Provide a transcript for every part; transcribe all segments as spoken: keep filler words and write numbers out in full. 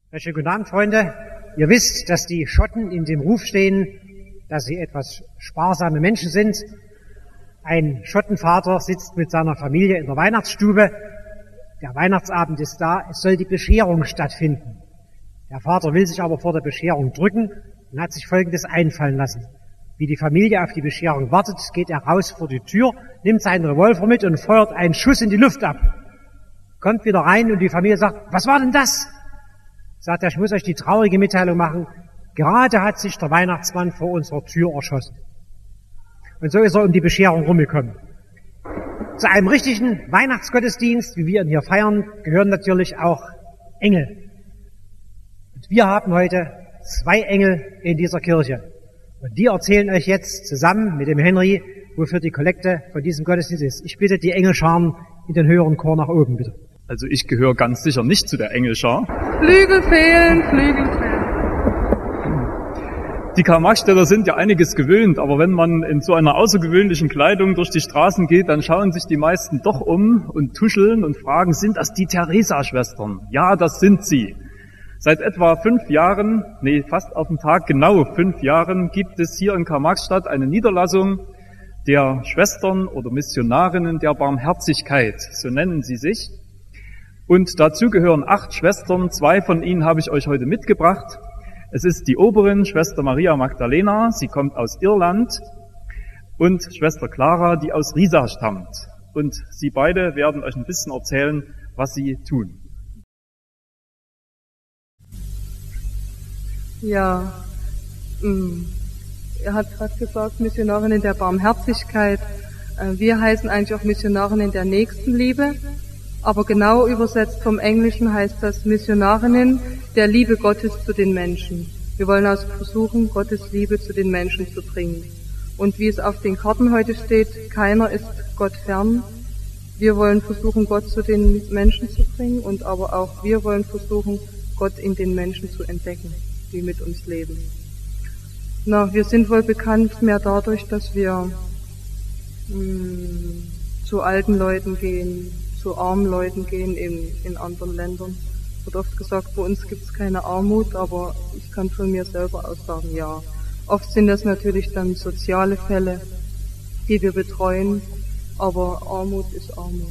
Schönen guten Abend, Freunde. Ihr wisst, dass die Schotten in dem Ruf stehen, dass sie etwas sparsame Menschen sind. Ein Schottenvater sitzt mit seiner Familie in der Weihnachtsstube. Der Weihnachtsabend ist da, es soll die Bescherung stattfinden. Der Vater will sich aber vor der Bescherung drücken und hat sich Folgendes einfallen lassen. Wie die Familie auf die Bescherung wartet, geht er raus vor die Tür, nimmt seinen Revolver mit und feuert einen Schuss in die Luft ab. Kommt wieder rein und die Familie sagt, was war denn das? Sagt er, ich muss euch die traurige Mitteilung machen, gerade hat sich der Weihnachtsmann vor unserer Tür erschossen. Und so ist er um die Bescherung rumgekommen. Zu einem richtigen Weihnachtsgottesdienst, wie wir ihn hier feiern, gehören natürlich auch Engel. Und wir haben heute zwei Engel in dieser Kirche. Und die erzählen euch jetzt zusammen mit dem Henry, wofür die Kollekte von diesem Gottesdienst ist. Ich bitte die Engelscharen in den höheren Chor nach oben, bitte. Also ich gehöre ganz sicher nicht zu der Engelschar. Flügel fehlen, Flügel fehlen. Die Karl-Marx-Städter sind ja einiges gewöhnt, aber wenn man in so einer außergewöhnlichen Kleidung durch die Straßen geht, dann schauen sich die meisten doch um und tuscheln und fragen, sind das die Theresa-Schwestern? Ja, das sind sie. Seit etwa fünf Jahren, nee, fast auf den Tag genau fünf Jahren, gibt es hier in Karl-Marx-Stadt eine Niederlassung der Schwestern oder Missionarinnen der Barmherzigkeit, so nennen sie sich. Und dazu gehören acht Schwestern, zwei von ihnen habe ich euch heute mitgebracht. Es ist die Oberin, Schwester Maria Magdalena, sie kommt aus Irland, und Schwester Clara, die aus Riesa stammt. Und sie beide werden euch ein bisschen erzählen, was sie tun. Ja, er hat gerade gesagt, Missionarinnen der Barmherzigkeit. Wir heißen eigentlich auch Missionarinnen der Nächstenliebe. Aber genau übersetzt vom Englischen heißt das Missionarinnen der Liebe Gottes zu den Menschen. Wir wollen also versuchen, Gottes Liebe zu den Menschen zu bringen. Und wie es auf den Karten heute steht, keiner ist Gott fern. Wir wollen versuchen, Gott zu den Menschen zu bringen, und aber auch wir wollen versuchen, Gott in den Menschen zu entdecken, die mit uns leben. Na, wir sind wohl bekannt mehr dadurch, dass wir mh, zu alten Leuten gehen, zu armen Leuten gehen in, in anderen Ländern. Wird oft gesagt, bei uns gibt es keine Armut, aber ich kann von mir selber aus sagen, ja. Oft sind das natürlich dann soziale Fälle, die wir betreuen, aber Armut ist Armut.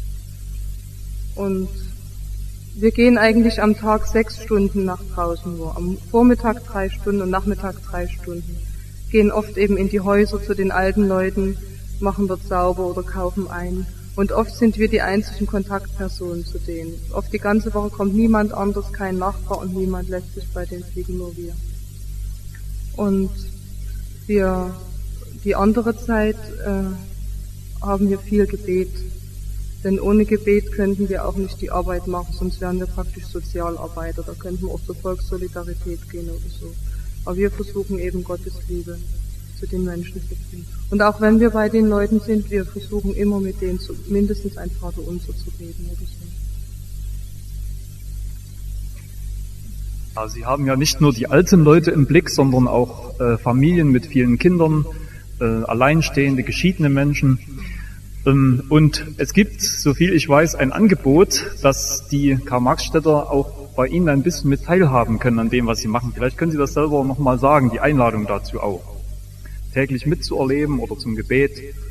Und wir gehen eigentlich am Tag sechs Stunden nach draußen nur. Am Vormittag drei Stunden und Nachmittag drei Stunden. Gehen oft eben in die Häuser zu den alten Leuten, machen dort sauber oder kaufen ein. Und oft sind wir die einzigen Kontaktpersonen zu denen. Oft die ganze Woche kommt niemand anders, kein Nachbar, und niemand lässt sich bei denen fliegen, nur wir. Und wir, die andere Zeit äh, haben wir viel Gebet. Denn ohne Gebet könnten wir auch nicht die Arbeit machen, sonst wären wir praktisch Sozialarbeiter. Da könnten wir auch zur Volkssolidarität gehen oder so. Aber wir versuchen eben Gottes Liebe zu den Menschen zu bringen. Und auch wenn wir bei den Leuten sind, wir versuchen immer mit denen zu, mindestens ein Vaterunser zu beten oder so. Ja, Sie haben ja nicht nur die alten Leute im Blick, sondern auch äh, Familien mit vielen Kindern, äh, alleinstehende, geschiedene Menschen. Ähm, und es gibt, so viel ich weiß, ein Angebot, dass die Karl-Marx-Städter auch bei Ihnen ein bisschen mit teilhaben können an dem, was Sie machen. Vielleicht können Sie das selber nochmal sagen, die Einladung dazu auch. Täglich mitzuerleben oder zum Gebet.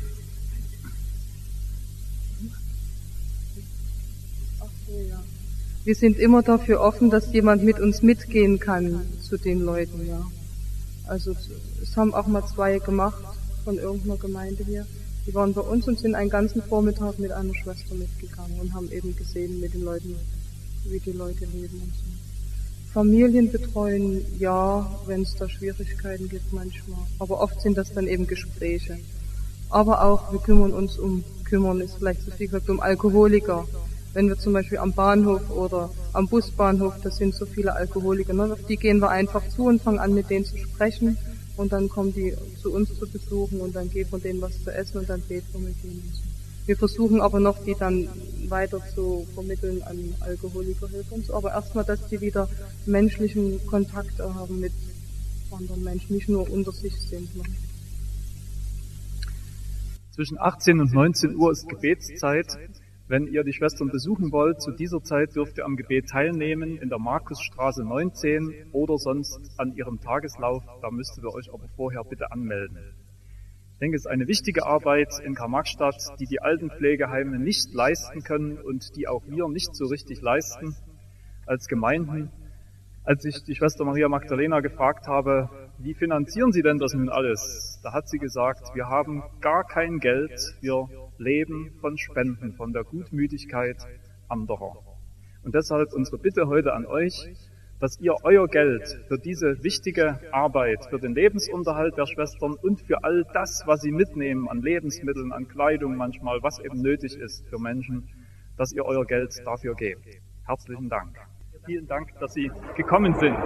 Ach so, ja. Wir sind immer dafür offen, dass jemand mit uns mitgehen kann zu den Leuten, ja. Also es haben auch mal zwei gemacht von irgendeiner Gemeinde hier. Die waren bei uns und sind einen ganzen Vormittag mit einer Schwester mitgegangen und haben eben gesehen mit den Leuten, wie die Leute leben und so. Familien betreuen, ja, wenn es da Schwierigkeiten gibt manchmal. Aber oft sind das dann eben Gespräche. Aber auch, wir kümmern uns um, kümmern ist vielleicht zu viel gesagt, um Alkoholiker. Wenn wir zum Beispiel am Bahnhof oder am Busbahnhof, da sind so viele Alkoholiker, ne, auf die gehen wir einfach zu und fangen an, mit denen zu sprechen. Und dann kommen die zu uns zu besuchen und dann geben wir denen was zu essen und dann beten wir mit denen. Wir versuchen aber noch, die dann weiter zu vermitteln an Alkoholikerhilfe und so. Aber erstmal, dass die wieder menschlichen Kontakt haben mit anderen Menschen, nicht nur unter sich sind. Ne? Zwischen achtzehn und neunzehn Uhr ist Gebetszeit. Wenn ihr die Schwestern besuchen wollt, zu dieser Zeit dürft ihr am Gebet teilnehmen in der Markusstraße neunzehn oder sonst an ihrem Tageslauf. Da müsst ihr euch aber vorher bitte anmelden. Ich denke, es ist eine wichtige Arbeit in Karl-Marx-Stadt, die die Altenpflegeheime nicht leisten können und die auch wir nicht so richtig leisten als Gemeinden. Als ich die Schwester Maria Magdalena gefragt habe, wie finanzieren Sie denn das nun alles? Da hat sie gesagt, wir haben gar kein Geld, wir leben von Spenden, von der Gutmütigkeit anderer. Und deshalb unsere Bitte heute an euch, dass ihr euer Geld für diese wichtige Arbeit, für den Lebensunterhalt der Schwestern und für all das, was sie mitnehmen an Lebensmitteln, an Kleidung manchmal, was eben nötig ist für Menschen, dass ihr euer Geld dafür gebt. Herzlichen Dank. Vielen Dank, dass Sie gekommen sind.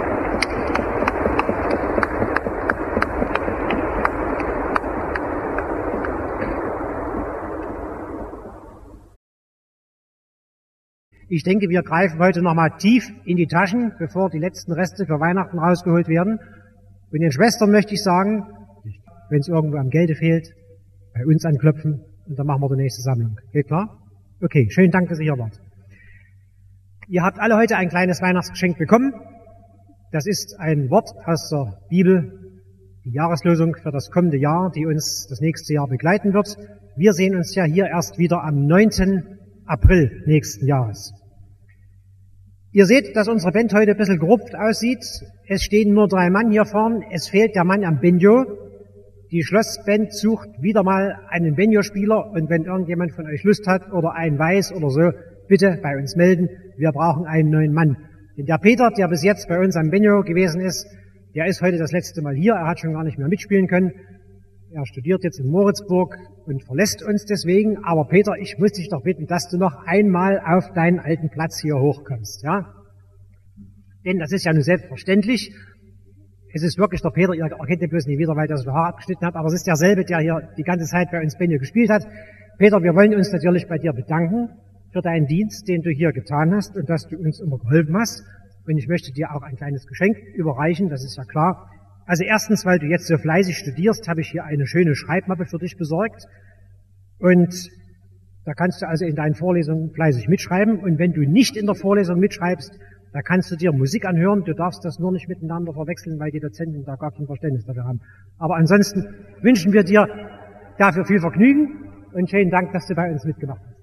Ich denke, wir greifen heute nochmal tief in die Taschen, bevor die letzten Reste für Weihnachten rausgeholt werden. Und den Schwestern möchte ich sagen, wenn es irgendwo am Gelde fehlt, bei uns anklopfen und dann machen wir die nächste Sammlung. Geht klar? Okay, schönen Dank, dass ihr hier wart. Ihr habt alle heute ein kleines Weihnachtsgeschenk bekommen. Das ist ein Wort aus der Bibel, die Jahreslosung für das kommende Jahr, die uns das nächste Jahr begleiten wird. Wir sehen uns ja hier erst wieder am neunten April nächsten Jahres. Ihr seht, dass unsere Band heute ein bisschen gerupft aussieht. Es stehen nur drei Mann hier vorn. Es fehlt der Mann am Banjo. Die Schlossband sucht wieder mal einen Banjo-Spieler und wenn irgendjemand von euch Lust hat oder einen weiß oder so, bitte bei uns melden. Wir brauchen einen neuen Mann. Denn der Peter, der bis jetzt bei uns am Banjo gewesen ist, der ist heute das letzte Mal hier. Er hat schon gar nicht mehr mitspielen können. Er studiert jetzt in Moritzburg und verlässt uns deswegen. Aber Peter, ich muss dich doch bitten, dass du noch einmal auf deinen alten Platz hier hochkommst, ja? Denn das ist ja nun selbstverständlich. Es ist wirklich der Peter, ihr erkennt ihn bloß nicht wieder, weil er das Haar abgeschnitten hat, aber es ist derselbe, der hier die ganze Zeit bei uns Banjo gespielt hat. Peter, wir wollen uns natürlich bei dir bedanken für deinen Dienst, den du hier getan hast und dass du uns immer geholfen hast. Und ich möchte dir auch ein kleines Geschenk überreichen, das ist ja klar. Also erstens, weil du jetzt so fleißig studierst, habe ich hier eine schöne Schreibmappe für dich besorgt. Und da kannst du also in deinen Vorlesungen fleißig mitschreiben. Und wenn du nicht in der Vorlesung mitschreibst, da kannst du dir Musik anhören. Du darfst das nur nicht miteinander verwechseln, weil die Dozenten da gar kein Verständnis dafür haben. Aber ansonsten wünschen wir dir dafür viel Vergnügen und schönen Dank, dass du bei uns mitgemacht hast.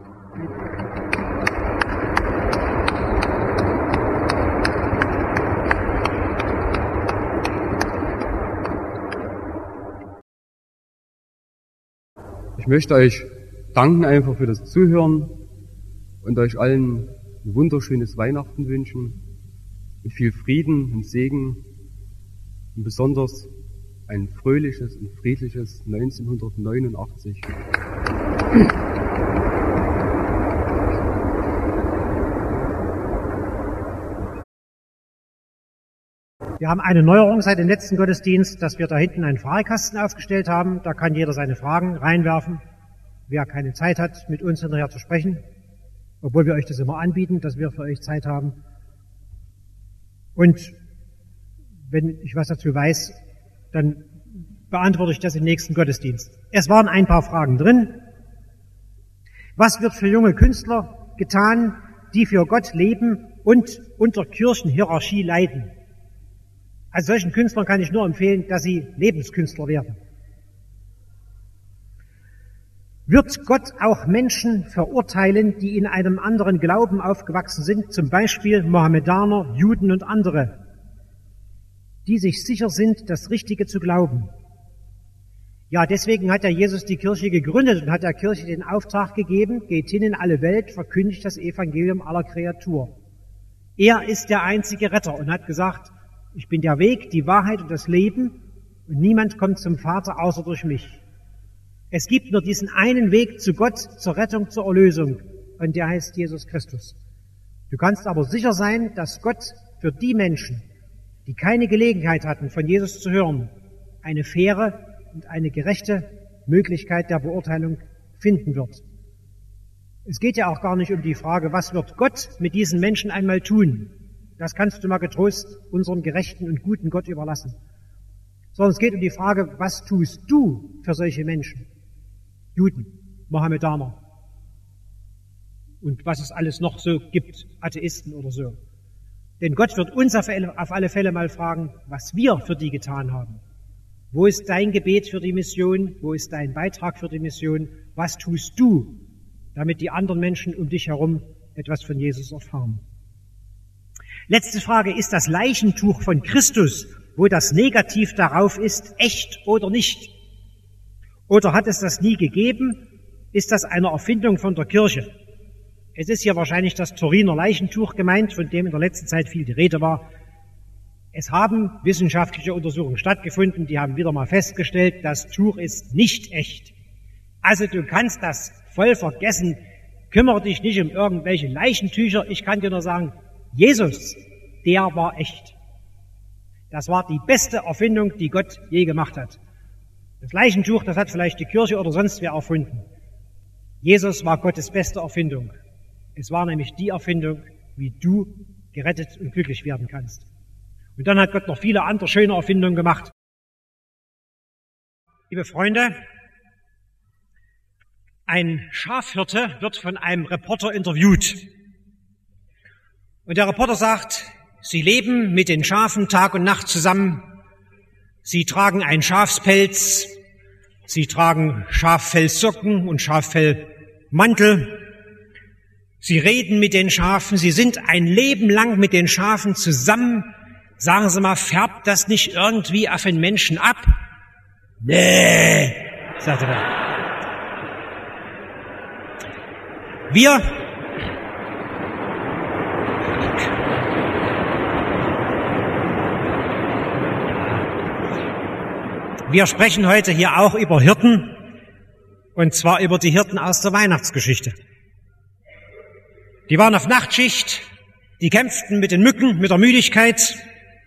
Ich möchte euch danken einfach für das Zuhören und euch allen ein wunderschönes Weihnachten wünschen, mit viel Frieden und Segen und besonders ein fröhliches und friedliches neunzehnhundertneunundachtzig. Wir haben eine Neuerung seit dem letzten Gottesdienst, dass wir da hinten einen Fragekasten aufgestellt haben. Da kann jeder seine Fragen reinwerfen. Wer keine Zeit hat, mit uns hinterher zu sprechen, obwohl wir euch das immer anbieten, dass wir für euch Zeit haben. Und wenn ich was dazu weiß, dann beantworte ich das im nächsten Gottesdienst. Es waren ein paar Fragen drin. Was wird für junge Künstler getan, die für Gott leben und unter Kirchenhierarchie leiden? Also solchen Künstlern kann ich nur empfehlen, dass sie Lebenskünstler werden. Wird Gott auch Menschen verurteilen, die in einem anderen Glauben aufgewachsen sind, zum Beispiel Mohammedaner, Juden und andere, die sich sicher sind, das Richtige zu glauben? Ja, deswegen hat ja Jesus die Kirche gegründet und hat der Kirche den Auftrag gegeben, geht hin in alle Welt, verkündigt das Evangelium aller Kreatur. Er ist der einzige Retter und hat gesagt, ich bin der Weg, die Wahrheit und das Leben und niemand kommt zum Vater außer durch mich. Es gibt nur diesen einen Weg zu Gott, zur Rettung, zur Erlösung und der heißt Jesus Christus. Du kannst aber sicher sein, dass Gott für die Menschen, die keine Gelegenheit hatten, von Jesus zu hören, eine faire und eine gerechte Möglichkeit der Beurteilung finden wird. Es geht ja auch gar nicht um die Frage, was wird Gott mit diesen Menschen einmal tun? Das kannst du mal getrost unserem gerechten und guten Gott überlassen. Sondern es geht um die Frage, was tust du für solche Menschen? Juden, Mohammedaner, und was es alles noch so gibt, Atheisten oder so. Denn Gott wird uns auf alle Fälle mal fragen, was wir für die getan haben. Wo ist dein Gebet für die Mission? Wo ist dein Beitrag für die Mission? Was tust du, damit die anderen Menschen um dich herum etwas von Jesus erfahren? Letzte Frage, ist das Leichentuch von Christus, wo das Negativ darauf ist, echt oder nicht? Oder hat es das nie gegeben? Ist das eine Erfindung von der Kirche? Es ist hier wahrscheinlich das Turiner Leichentuch gemeint, von dem in der letzten Zeit viel die Rede war. Es haben wissenschaftliche Untersuchungen stattgefunden, die haben wieder mal festgestellt, das Tuch ist nicht echt. Also du kannst das voll vergessen, kümmere dich nicht um irgendwelche Leichentücher. Ich kann dir nur sagen, Jesus, der war echt. Das war die beste Erfindung, die Gott je gemacht hat. Das Leichentuch, das hat vielleicht die Kirche oder sonst wer erfunden. Jesus war Gottes beste Erfindung. Es war nämlich die Erfindung, wie du gerettet und glücklich werden kannst. Und dann hat Gott noch viele andere schöne Erfindungen gemacht. Liebe Freunde, ein Schafhirte wird von einem Reporter interviewt. Und der Reporter sagt, sie leben mit den Schafen Tag und Nacht zusammen. Sie tragen einen Schafspelz, sie tragen Schaffellsocken und Schaffellmantel. Sie reden mit den Schafen, sie sind ein Leben lang mit den Schafen zusammen. Sagen Sie mal, färbt das nicht irgendwie auf den Menschen ab? Nee, sagte er. Wir Wir sprechen heute hier auch über Hirten, und zwar über die Hirten aus der Weihnachtsgeschichte. Die waren auf Nachtschicht, die kämpften mit den Mücken, mit der Müdigkeit,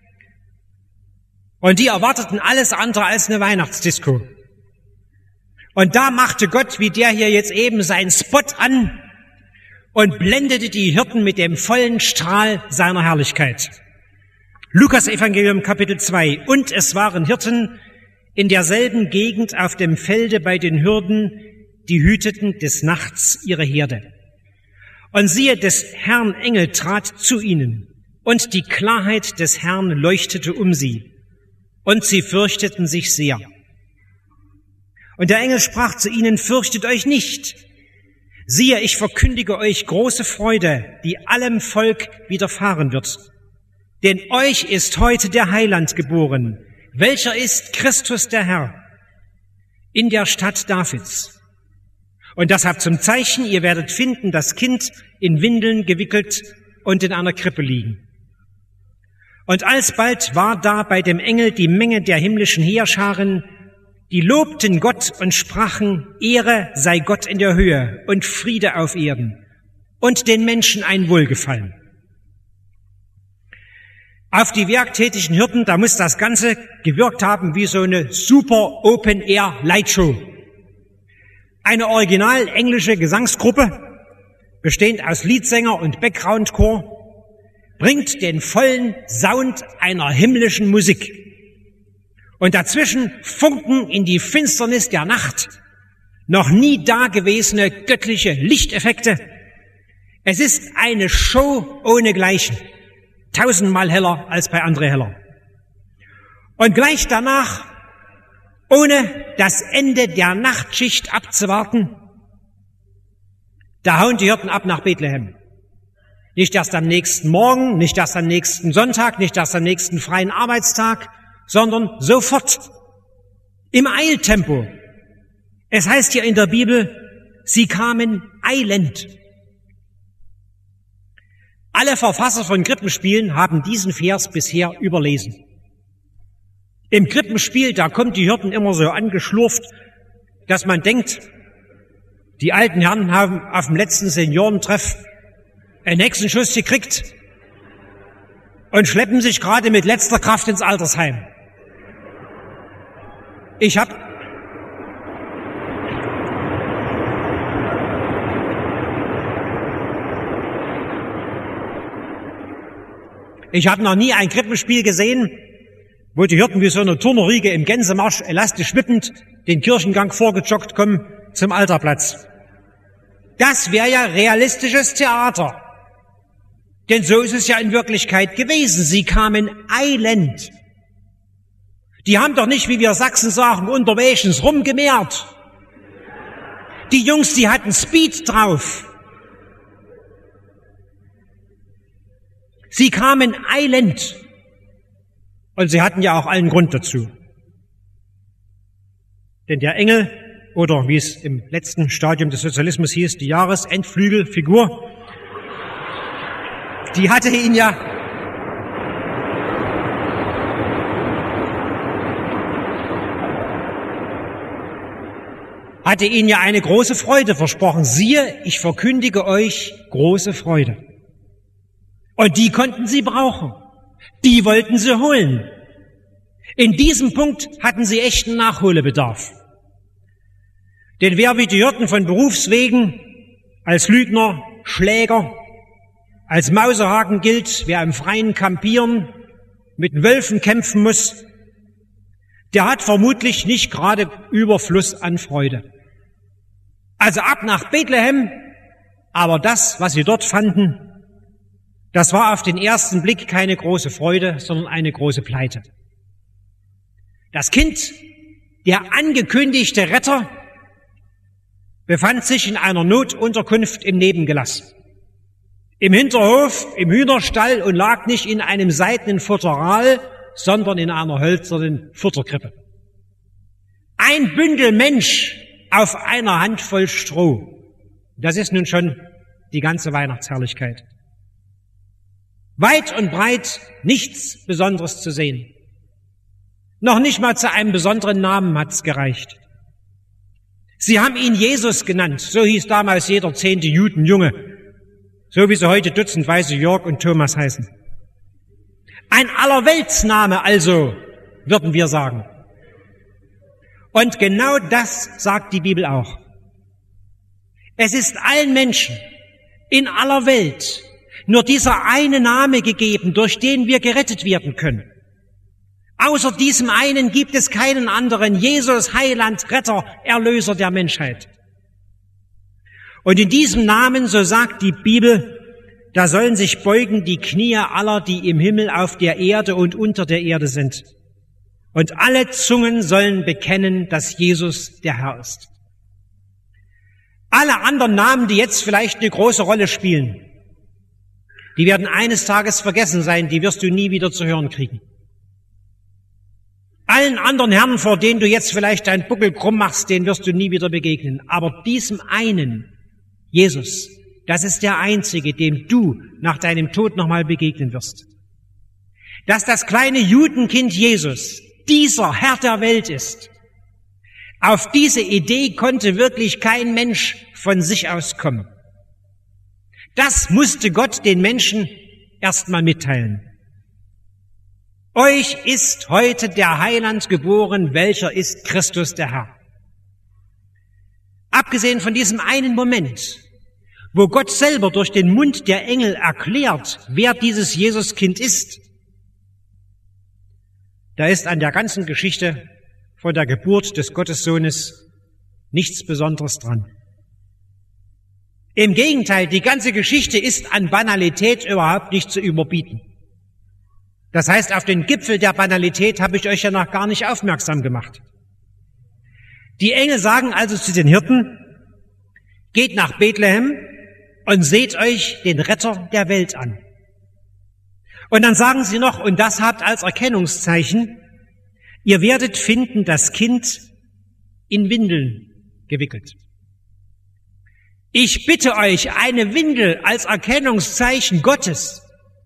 und die erwarteten alles andere als eine Weihnachtsdisco. Und da machte Gott, wie der hier jetzt eben, seinen Spot an und blendete die Hirten mit dem vollen Strahl seiner Herrlichkeit. Lukas Evangelium Kapitel zwei. Und es waren Hirten in derselben Gegend auf dem Felde bei den Hürden, die hüteten des Nachts ihre Herde. Und siehe, des Herrn Engel trat zu ihnen, und die Klarheit des Herrn leuchtete um sie, und sie fürchteten sich sehr. Und der Engel sprach zu ihnen, fürchtet euch nicht. Siehe, ich verkündige euch große Freude, die allem Volk widerfahren wird. Denn euch ist heute der Heiland geboren, welcher ist Christus der Herr, in der Stadt Davids. Und das habt zum Zeichen, ihr werdet finden, das Kind in Windeln gewickelt und in einer Krippe liegen. Und alsbald war da bei dem Engel die Menge der himmlischen Heerscharen, die lobten Gott und sprachen, Ehre sei Gott in der Höhe und Friede auf Erden und den Menschen ein Wohlgefallen. Auf die werktätigen Hirten, da muss das Ganze gewirkt haben wie so eine super Open-Air-Lightshow. Eine original englische Gesangsgruppe, bestehend aus Leadsänger und Background-Chor, bringt den vollen Sound einer himmlischen Musik. Und dazwischen funken in die Finsternis der Nacht noch nie dagewesene göttliche Lichteffekte. Es ist eine Show ohnegleichen, tausendmal heller als bei André Heller. Und gleich danach, ohne das Ende der Nachtschicht abzuwarten, da hauen die Hirten ab nach Bethlehem. Nicht erst am nächsten Morgen, nicht erst am nächsten Sonntag, nicht erst am nächsten freien Arbeitstag, sondern sofort, im Eiltempo. Es heißt hier in der Bibel, sie kamen eilend. Alle Verfasser von Krippenspielen haben diesen Vers bisher überlesen. Im Krippenspiel, da kommt die Hirten immer so angeschlurft, dass man denkt, die alten Herren haben auf dem letzten Seniorentreff einen Hexenschuss gekriegt und schleppen sich gerade mit letzter Kraft ins Altersheim. Ich habe Ich habe noch nie ein Krippenspiel gesehen, wo die Hirten wie so eine Turnerriege im Gänsemarsch elastisch wippend den Kirchengang vorgejoggt kommen zum Altarplatz. Das wäre ja realistisches Theater. Denn so ist es ja in Wirklichkeit gewesen. Sie kamen eilend. Die haben doch nicht, wie wir Sachsen sagen, unterwegs rumgemehrt. Die Jungs, die hatten Speed drauf. Sie kamen eilend. Und sie hatten ja auch allen Grund dazu. Denn der Engel, oder wie es im letzten Stadium des Sozialismus hieß, die Jahresendflügelfigur, die hatte ihn ja hatte ihnen ja eine große Freude versprochen. Siehe, ich verkündige euch große Freude. Und die konnten sie brauchen. Die wollten sie holen. In diesem Punkt hatten sie echten Nachholbedarf. Denn wer wie die Hirten von Berufswegen als Lügner, Schläger, als Mausehaken gilt, wer im Freien kampieren, mit Wölfen kämpfen muss, der hat vermutlich nicht gerade Überfluss an Freude. Also ab nach Bethlehem, aber das, was sie dort fanden, das war auf den ersten Blick keine große Freude, sondern eine große Pleite. Das Kind, der angekündigte Retter, befand sich in einer Notunterkunft im Nebengelass. Im Hinterhof, im Hühnerstall und lag nicht in einem seidenen Futteral, sondern in einer hölzernen Futterkrippe. Ein Bündel Mensch auf einer Handvoll Stroh. Das ist nun schon die ganze Weihnachtsherrlichkeit. Weit und breit nichts Besonderes zu sehen. Noch nicht mal zu einem besonderen Namen hat's gereicht. Sie haben ihn Jesus genannt, so hieß damals jeder zehnte Judenjunge, so wie sie heute dutzendweise Jörg und Thomas heißen. Ein Allerweltsname also, würden wir sagen. Und genau das sagt die Bibel auch. Es ist allen Menschen in aller Welt nur dieser eine Name gegeben, durch den wir gerettet werden können. Außer diesem einen gibt es keinen anderen, Jesus, Heiland, Retter, Erlöser der Menschheit. Und in diesem Namen, so sagt die Bibel, da sollen sich beugen die Knie aller, die im Himmel, auf der Erde und unter der Erde sind. Und alle Zungen sollen bekennen, dass Jesus der Herr ist. Alle anderen Namen, die jetzt vielleicht eine große Rolle spielen, die werden eines Tages vergessen sein, die wirst du nie wieder zu hören kriegen. Allen anderen Herren, vor denen du jetzt vielleicht deinen Buckel krumm machst, denen wirst du nie wieder begegnen. Aber diesem einen, Jesus, das ist der einzige, dem du nach deinem Tod nochmal begegnen wirst. Dass das kleine Judenkind Jesus dieser Herr der Welt ist, auf diese Idee konnte wirklich kein Mensch von sich aus kommen. Das musste Gott den Menschen erstmal mitteilen. Euch ist heute der Heiland geboren, welcher ist Christus der Herr. Abgesehen von diesem einen Moment, wo Gott selber durch den Mund der Engel erklärt, wer dieses Jesuskind ist, da ist an der ganzen Geschichte von der Geburt des Gottessohnes nichts Besonderes dran. Im Gegenteil, die ganze Geschichte ist an Banalität überhaupt nicht zu überbieten. Das heißt, auf den Gipfel der Banalität habe ich euch ja noch gar nicht aufmerksam gemacht. Die Engel sagen also zu den Hirten, geht nach Bethlehem und seht euch den Retter der Welt an. Und dann sagen sie noch, und das habt als Erkennungszeichen, ihr werdet finden das Kind in Windeln gewickelt. Ich bitte euch, eine Windel als Erkennungszeichen Gottes.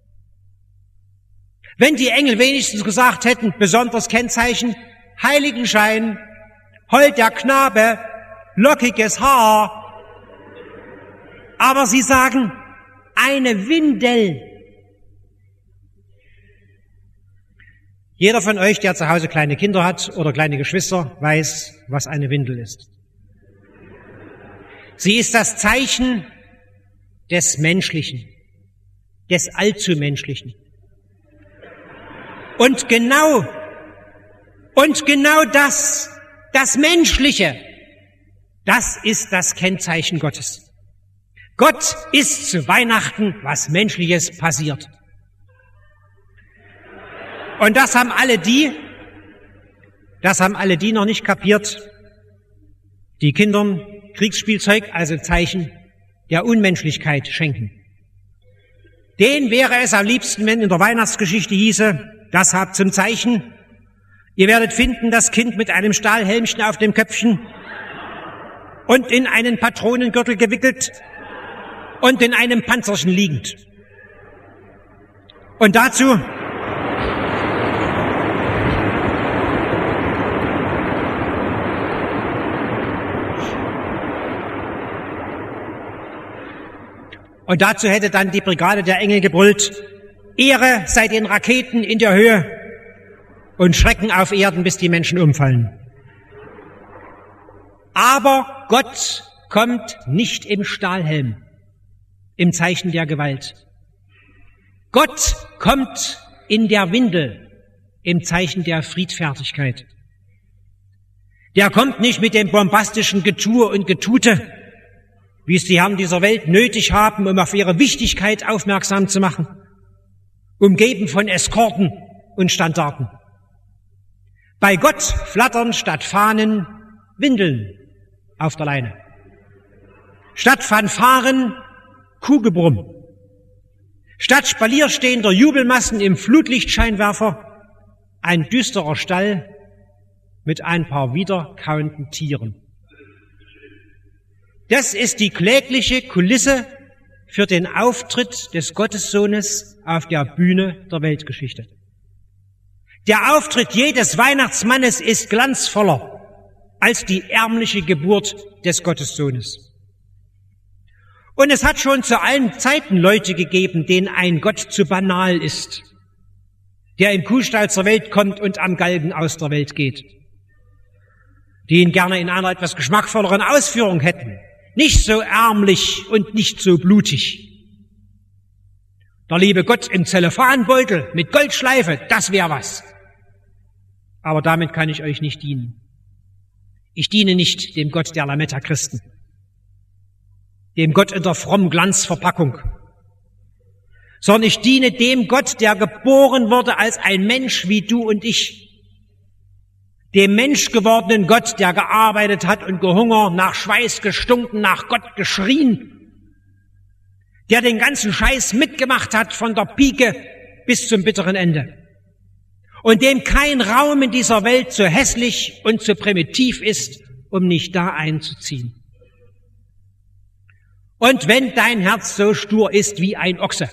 Wenn die Engel wenigstens gesagt hätten, besonderes Kennzeichen, Heiligenschein, heult der Knabe, lockiges Haar. Aber sie sagen, eine Windel. Jeder von euch, der zu Hause kleine Kinder hat oder kleine Geschwister, weiß, was eine Windel ist. Sie ist das Zeichen des Menschlichen, des Allzumenschlichen. Und genau, und genau das, das Menschliche, das ist das Kennzeichen Gottes. Gott ist zu Weihnachten was Menschliches passiert. Und das haben alle die, das haben alle die noch nicht kapiert, die Kindern Kriegsspielzeug, also Zeichen der Unmenschlichkeit schenken. Denen wäre es am liebsten, wenn in der Weihnachtsgeschichte hieße, das habt zum Zeichen, ihr werdet finden, das Kind mit einem Stahlhelmchen auf dem Köpfchen und in einen Patronengürtel gewickelt und in einem Panzerchen liegend. Und dazu Und dazu hätte dann die Brigade der Engel gebrüllt, Ehre sei den Raketen in der Höhe und Schrecken auf Erden, bis die Menschen umfallen. Aber Gott kommt nicht im Stahlhelm, im Zeichen der Gewalt. Gott kommt in der Windel, im Zeichen der Friedfertigkeit. Der kommt nicht mit dem bombastischen Getue und Getute, wie es die Herren dieser Welt nötig haben, um auf ihre Wichtigkeit aufmerksam zu machen, umgeben von Eskorten und Standarten. Bei Gott flattern statt Fahnen Windeln auf der Leine. Statt Fanfaren Kuhgebrumm. Statt spalierstehender Jubelmassen im Flutlichtscheinwerfer ein düsterer Stall mit ein paar wiederkauenden Tieren. Das ist die klägliche Kulisse für den Auftritt des Gottessohnes auf der Bühne der Weltgeschichte. Der Auftritt jedes Weihnachtsmannes ist glanzvoller als die ärmliche Geburt des Gottessohnes. Und es hat schon zu allen Zeiten Leute gegeben, denen ein Gott zu banal ist, der im Kuhstall zur Welt kommt und am Galgen aus der Welt geht, die ihn gerne in einer etwas geschmackvolleren Ausführung hätten. Nicht so ärmlich und nicht so blutig. Der liebe Gott im Zellophanbeutel mit Goldschleife, das wäre was. Aber damit kann ich euch nicht dienen. Ich diene nicht dem Gott der Lametta-Christen, dem Gott in der frommen Glanzverpackung, sondern ich diene dem Gott, der geboren wurde als ein Mensch wie du und ich, dem menschgewordenen Gott, der gearbeitet hat und gehungert, nach Schweiß gestunken, nach Gott geschrien, der den ganzen Scheiß mitgemacht hat von der Pike bis zum bitteren Ende und dem kein Raum in dieser Welt zu hässlich und zu primitiv ist, um nicht da einzuziehen. Und wenn dein Herz so stur ist wie ein Ochse,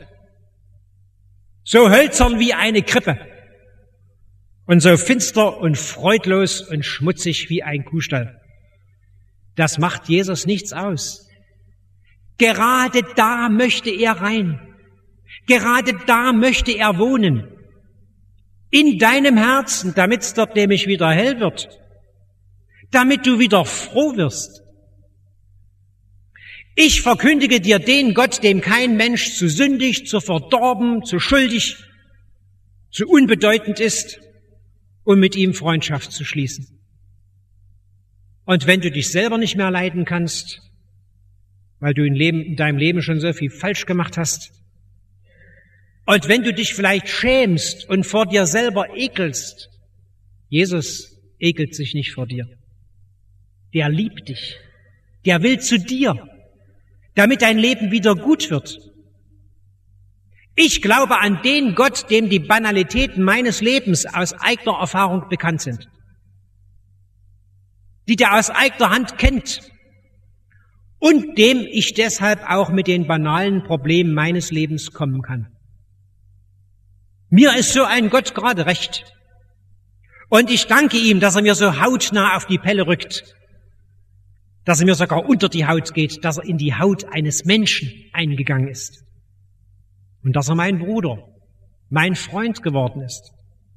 so hölzern wie eine Krippe, und so finster und freudlos und schmutzig wie ein Kuhstall. Das macht Jesus nichts aus. Gerade da möchte er rein. Gerade da möchte er wohnen. In deinem Herzen, damit es dort nämlich wieder hell wird. Damit du wieder froh wirst. Ich verkündige dir den Gott, dem kein Mensch zu sündig, zu verdorben, zu schuldig, zu unbedeutend ist, um mit ihm Freundschaft zu schließen. Und wenn du dich selber nicht mehr leiden kannst, weil du in, Leben, in deinem Leben schon so viel falsch gemacht hast, und wenn du dich vielleicht schämst und vor dir selber ekelst, Jesus ekelt sich nicht vor dir. Der liebt dich. Der will zu dir, damit dein Leben wieder gut wird. Ich glaube an den Gott, dem die Banalitäten meines Lebens aus eigener Erfahrung bekannt sind, die der aus eigener Hand kennt und dem ich deshalb auch mit den banalen Problemen meines Lebens kommen kann. Mir ist so ein Gott gerade recht. Und ich danke ihm, dass er mir so hautnah auf die Pelle rückt, dass er mir sogar unter die Haut geht, dass er in die Haut eines Menschen eingegangen ist. Und dass er mein Bruder, mein Freund geworden ist.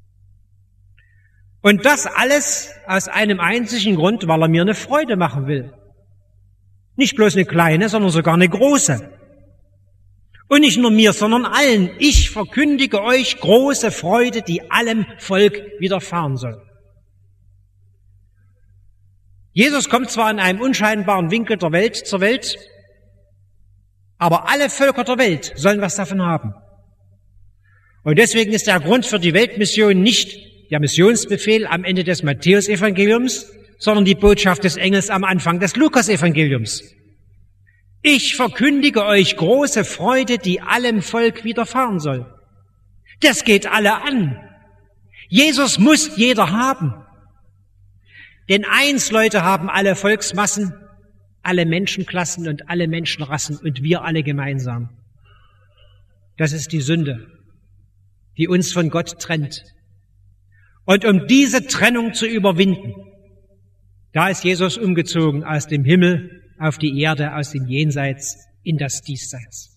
Und das alles aus einem einzigen Grund, weil er mir eine Freude machen will. Nicht bloß eine kleine, sondern sogar eine große. Und nicht nur mir, sondern allen. Ich verkündige euch große Freude, die allem Volk widerfahren soll. Jesus kommt zwar in einem unscheinbaren Winkel der Welt zur Welt, Aber alle Völker der Welt sollen was davon haben. Und deswegen ist der Grund für die Weltmission nicht der Missionsbefehl am Ende des Matthäusevangeliums, sondern die Botschaft des Engels am Anfang des Lukasevangeliums. Ich verkündige euch große Freude, die allem Volk widerfahren soll. Das geht alle an. Jesus muss jeder haben. Denn eins, Leute, haben alle Volksmassen, alle Menschenklassen und alle Menschenrassen und wir alle gemeinsam. Das ist die Sünde, die uns von Gott trennt. Und um diese Trennung zu überwinden, da ist Jesus umgezogen aus dem Himmel auf die Erde, aus dem Jenseits in das Diesseits.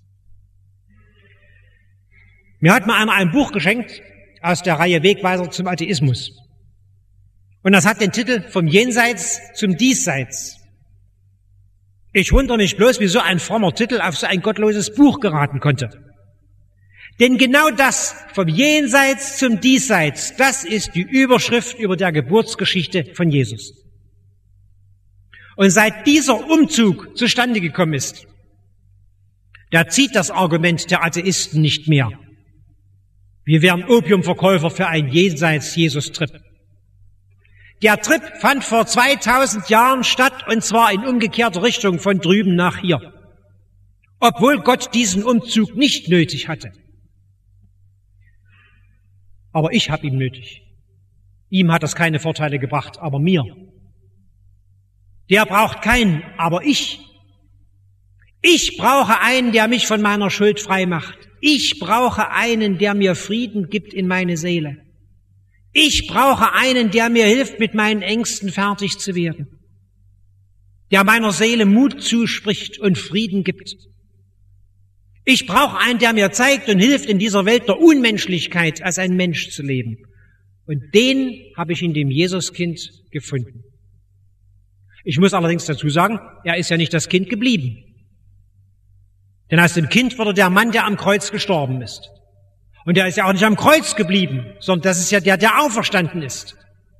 Mir hat mal einer ein Buch geschenkt aus der Reihe Wegweiser zum Atheismus. Und das hat den Titel Vom Jenseits zum Diesseits. Ich wundere mich bloß, wie so ein frommer Titel auf so ein gottloses Buch geraten konnte. Denn genau das, vom Jenseits zum Diesseits, das ist die Überschrift über der Geburtsgeschichte von Jesus. Und seit dieser Umzug zustande gekommen ist, da zieht das Argument der Atheisten nicht mehr. Wir wären Opiumverkäufer für einen Jenseits-Jesus-Trip. Der Trip fand vor zweitausend Jahren statt, und zwar in umgekehrter Richtung von drüben nach hier. Obwohl Gott diesen Umzug nicht nötig hatte. Aber ich habe ihn nötig. Ihm hat das keine Vorteile gebracht, aber mir. Der braucht keinen, aber ich. Ich brauche einen, der mich von meiner Schuld frei macht. Ich brauche einen, der mir Frieden gibt in meine Seele. Ich brauche einen, der mir hilft, mit meinen Ängsten fertig zu werden. Der meiner Seele Mut zuspricht und Frieden gibt. Ich brauche einen, der mir zeigt und hilft, in dieser Welt der Unmenschlichkeit als ein Mensch zu leben. Und den habe ich in dem Jesuskind gefunden. Ich muss allerdings dazu sagen, er ist ja nicht das Kind geblieben. Denn aus dem Kind wurde der Mann, der am Kreuz gestorben ist. Und er ist ja auch nicht am Kreuz geblieben, sondern das ist ja der, der auferstanden ist.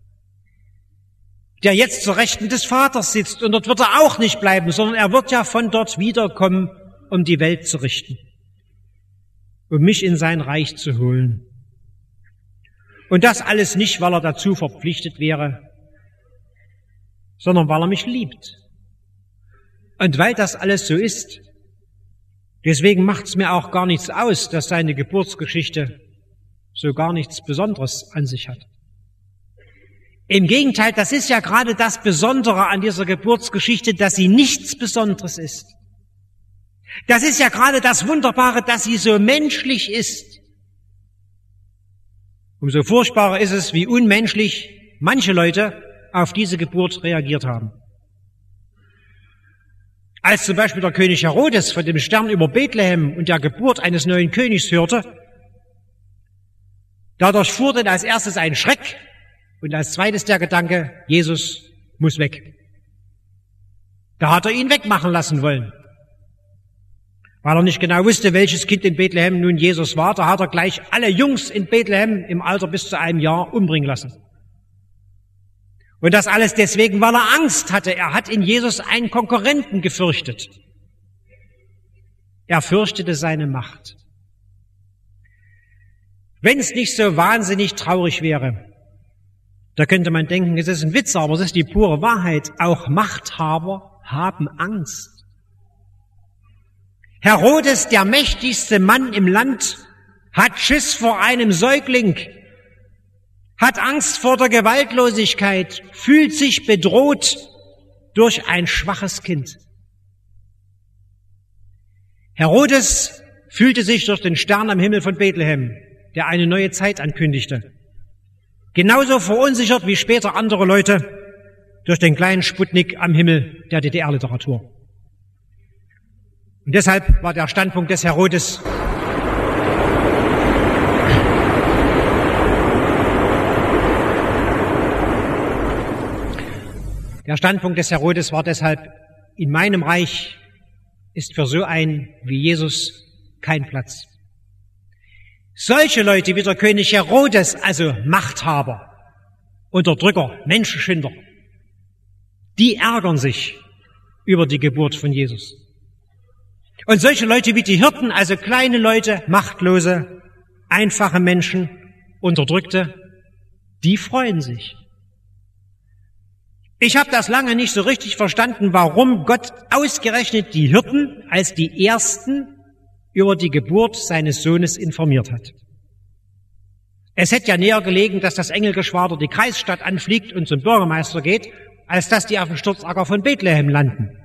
Der jetzt zur Rechten des Vaters sitzt, und dort wird er auch nicht bleiben, sondern er wird ja von dort wiederkommen, um die Welt zu richten. Um mich in sein Reich zu holen. Und das alles nicht, weil er dazu verpflichtet wäre, sondern weil er mich liebt. Und weil das alles so ist, deswegen macht es mir auch gar nichts aus, dass seine Geburtsgeschichte so gar nichts Besonderes an sich hat. Im Gegenteil, das ist ja gerade das Besondere an dieser Geburtsgeschichte, dass sie nichts Besonderes ist. Das ist ja gerade das Wunderbare, dass sie so menschlich ist. Umso furchtbarer ist es, wie unmenschlich manche Leute auf diese Geburt reagiert haben. Als zum Beispiel der König Herodes von dem Stern über Bethlehem und der Geburt eines neuen Königs hörte, dadurch fuhr denn als erstes ein Schreck und als zweites der Gedanke, Jesus muss weg. Da hat er ihn wegmachen lassen wollen. Weil er nicht genau wusste, welches Kind in Bethlehem nun Jesus war, da hat er gleich alle Jungs in Bethlehem im Alter bis zu einem Jahr umbringen lassen. Und das alles deswegen, weil er Angst hatte. Er hat in Jesus einen Konkurrenten gefürchtet. Er fürchtete seine Macht. Wenn es nicht so wahnsinnig traurig wäre, da könnte man denken, es ist ein Witz, aber es ist die pure Wahrheit. Auch Machthaber haben Angst. Herodes, der mächtigste Mann im Land, hat Schiss vor einem Säugling, hat Angst vor der Gewaltlosigkeit, fühlt sich bedroht durch ein schwaches Kind. Herodes fühlte sich durch den Stern am Himmel von Bethlehem, der eine neue Zeit ankündigte, genauso verunsichert wie später andere Leute durch den kleinen Sputnik am Himmel der D D R-Literatur. Und deshalb war der Standpunkt des Herodes Der Standpunkt des Herodes war deshalb, in meinem Reich ist für so einen wie Jesus kein Platz. Solche Leute wie der König Herodes, also Machthaber, Unterdrücker, Menschenschinder, die ärgern sich über die Geburt von Jesus. Und solche Leute wie die Hirten, also kleine Leute, machtlose, einfache Menschen, Unterdrückte, die freuen sich. Ich habe das lange nicht so richtig verstanden, warum Gott ausgerechnet die Hirten als die Ersten über die Geburt seines Sohnes informiert hat. Es hätte ja näher gelegen, dass das Engelgeschwader die Kreisstadt anfliegt und zum Bürgermeister geht, als dass die auf dem Sturzacker von Bethlehem landen.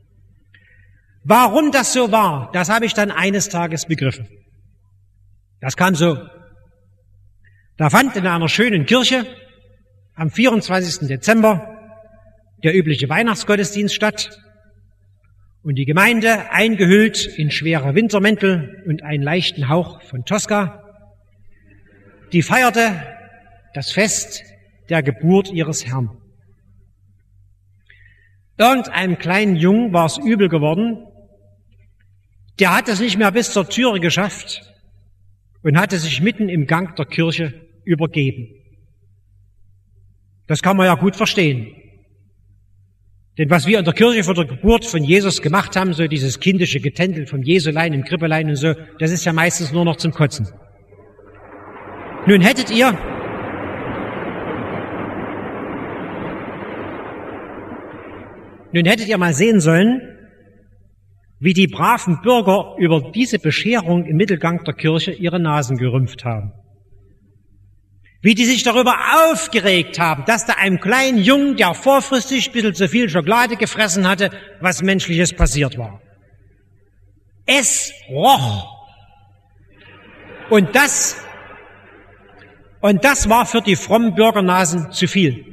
Warum das so war, das habe ich dann eines Tages begriffen. Das kam so. Da fand in einer schönen Kirche am vierundzwanzigsten Dezember der übliche Weihnachtsgottesdienst statt und die Gemeinde, eingehüllt in schwere Wintermäntel und einen leichten Hauch von Tosca, die feierte das Fest der Geburt ihres Herrn. Irgendeinem kleinen Jungen war es übel geworden, der hat es nicht mehr bis zur Türe geschafft und hatte sich mitten im Gang der Kirche übergeben. Das kann man ja gut verstehen. Denn was wir in der Kirche vor der Geburt von Jesus gemacht haben, so dieses kindische Getändel vom Jesulein im Krippelein und so, das ist ja meistens nur noch zum Kotzen. Nun hättet ihr, nun hättet ihr mal sehen sollen, wie die braven Bürger über diese Bescherung im Mittelgang der Kirche ihre Nasen gerümpft haben. Wie die sich darüber aufgeregt haben, dass da einem kleinen Jungen, der vorfristig ein bisschen zu viel Schokolade gefressen hatte, was Menschliches passiert war. Es roch. Und das, und das war für die frommen Bürgernasen zu viel.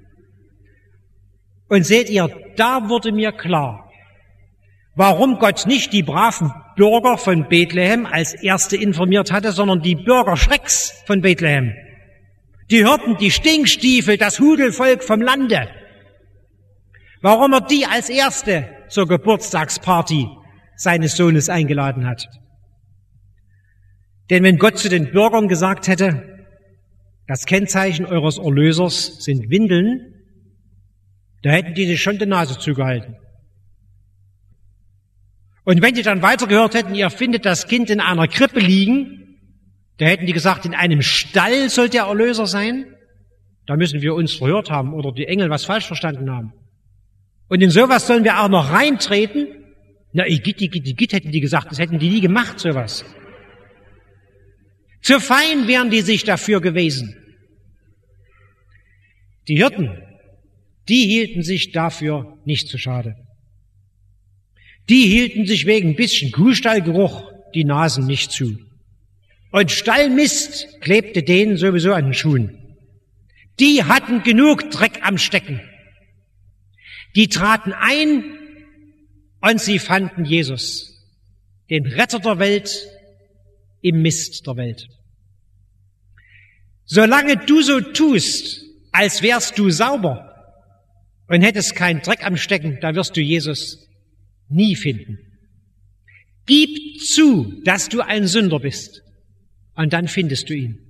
Und seht ihr, da wurde mir klar, warum Gott nicht die braven Bürger von Bethlehem als Erste informiert hatte, sondern die Bürgerschrecks von Bethlehem. Die Hirten, die Stinkstiefel, das Hudelvolk vom Lande. Warum er die als Erste zur Geburtstagsparty seines Sohnes eingeladen hat. Denn wenn Gott zu den Bürgern gesagt hätte, das Kennzeichen eures Erlösers sind Windeln, da hätten die sich schon die Nase zugehalten. Und wenn die dann weitergehört hätten, ihr findet das Kind in einer Krippe liegen, da hätten die gesagt, in einem Stall soll der Erlöser sein. Da müssen wir uns verhört haben oder die Engel was falsch verstanden haben. Und in sowas sollen wir auch noch reintreten? Na, Igitt, Igitt, Igitt, hätten die gesagt, das hätten die nie gemacht, sowas. Zu fein wären die sich dafür gewesen. Die Hirten, die hielten sich dafür nicht zu schade. Die hielten sich wegen ein bisschen Kuhstallgeruch die Nasen nicht zu. Und Stallmist klebte denen sowieso an den Schuhen. Die hatten genug Dreck am Stecken. Die traten ein und sie fanden Jesus, den Retter der Welt, im Mist der Welt. Solange du so tust, als wärst du sauber und hättest keinen Dreck am Stecken, da wirst du Jesus nie finden. Gib zu, dass du ein Sünder bist. Und dann findest du ihn.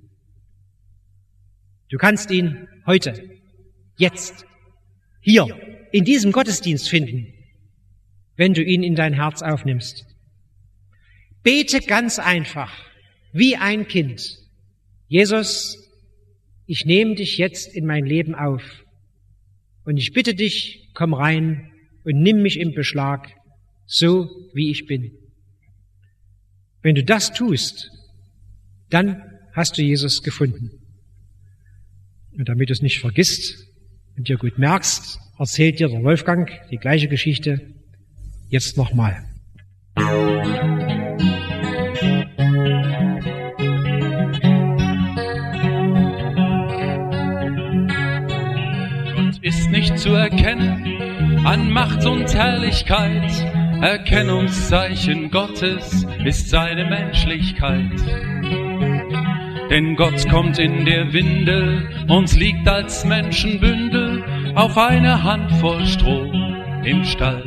Du kannst ihn heute, jetzt, hier, in diesem Gottesdienst finden, wenn du ihn in dein Herz aufnimmst. Bete ganz einfach, wie ein Kind. Jesus, ich nehme dich jetzt in mein Leben auf. Und ich bitte dich, komm rein und nimm mich in Beschlag, so wie ich bin. Wenn du das tust, dann hast du Jesus gefunden. Und damit du es nicht vergisst und dir gut merkst, erzählt dir der Wolfgang die gleiche Geschichte jetzt nochmal. Und ist nicht zu erkennen an Macht und Herrlichkeit, Erkennungszeichen Gottes ist seine Menschlichkeit. Denn Gott kommt in der Windel und liegt als Menschenbündel auf eine Handvoll Stroh im Stall.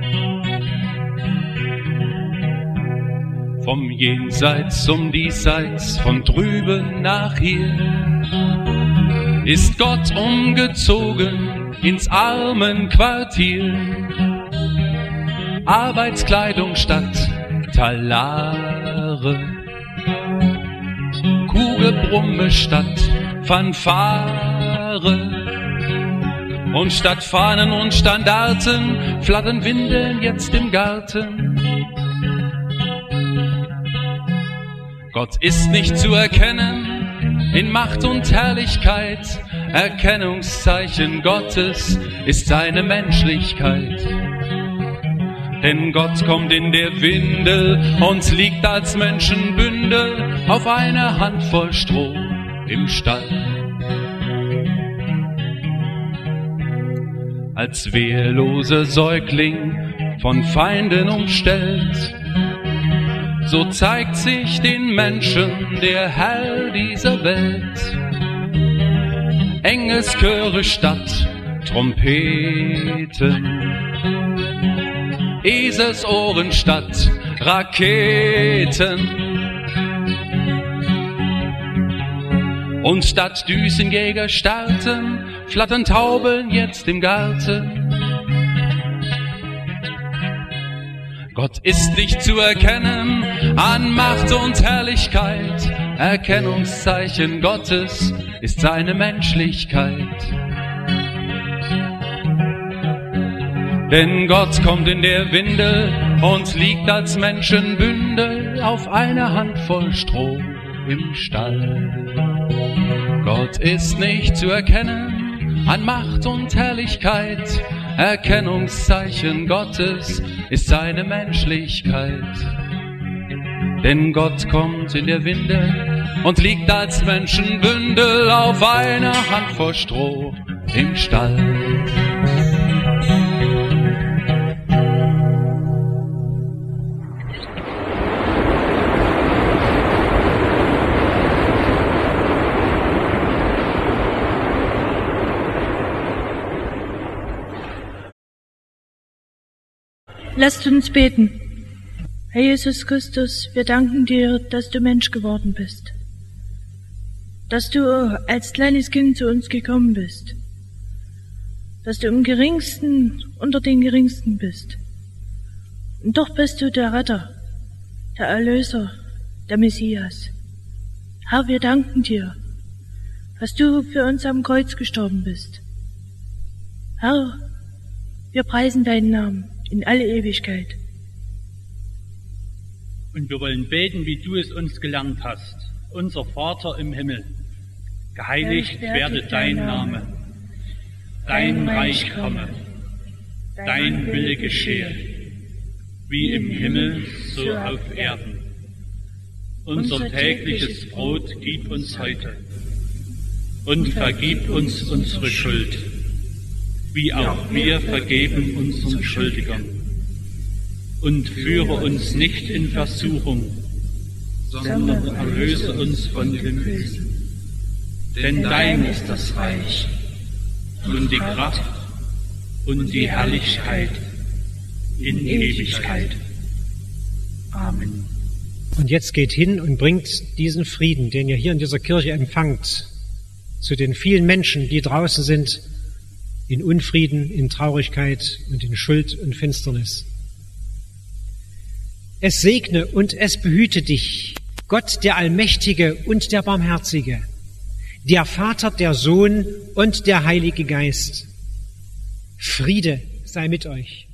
Vom Jenseits zum Diesseits, von drüben nach hier, ist Gott umgezogen ins Armenquartier. Arbeitskleidung statt Talare, Kugelbrumme statt Fanfare. Und statt Fahnen und Standarten flattern Windeln jetzt im Garten. Gott ist nicht zu erkennen in Macht und Herrlichkeit. Erkennungszeichen Gottes ist seine Menschlichkeit. Denn Gott kommt in der Windel und liegt als Menschenbündel auf einer Handvoll Stroh im Stall. Als wehrloser Säugling von Feinden umstellt, so zeigt sich den Menschen der Herr dieser Welt. Engelschöre statt Trompeten, Eselsohren statt Raketen und statt Düsenjäger starten, flattern Tauben jetzt im Garten. Gott ist nicht zu erkennen an Macht und Herrlichkeit. Erkennungszeichen Gottes ist seine Menschlichkeit. Denn Gott kommt in der Windel und liegt als Menschenbündel auf einer Handvoll Stroh im Stall. Gott ist nicht zu erkennen an Macht und Herrlichkeit. Erkennungszeichen Gottes ist seine Menschlichkeit. Denn Gott kommt in der Windel und liegt als Menschenbündel auf einer Handvoll Stroh im Stall. Lasst uns beten. Herr Jesus Christus, wir danken dir, dass du Mensch geworden bist, dass du als kleines Kind zu uns gekommen bist, dass du im Geringsten unter den Geringsten bist. Und doch bist du der Retter, der Erlöser, der Messias. Herr, wir danken dir, dass du für uns am Kreuz gestorben bist. Herr, wir preisen deinen Namen in alle Ewigkeit. Und wir wollen beten, wie du es uns gelernt hast. Unser Vater im Himmel, geheiligt werde dein Name. Dein Reich komme, dein Wille geschehe, wie im Himmel, so auf Erden. Unser tägliches Brot gib uns heute und vergib uns unsere Schuld, wie auch wir vergeben unseren Schuldigern. Und führe uns nicht in Versuchung, sondern erlöse uns von dem Bösen. Denn dein ist das Reich und die Kraft und die Herrlichkeit in Ewigkeit. Amen. Und jetzt geht hin und bringt diesen Frieden, den ihr hier in dieser Kirche empfangt, zu den vielen Menschen, die draußen sind, in Unfrieden, in Traurigkeit und in Schuld und Finsternis. Es segne und es behüte dich, Gott der Allmächtige und der Barmherzige, der Vater, der Sohn und der Heilige Geist. Friede sei mit euch.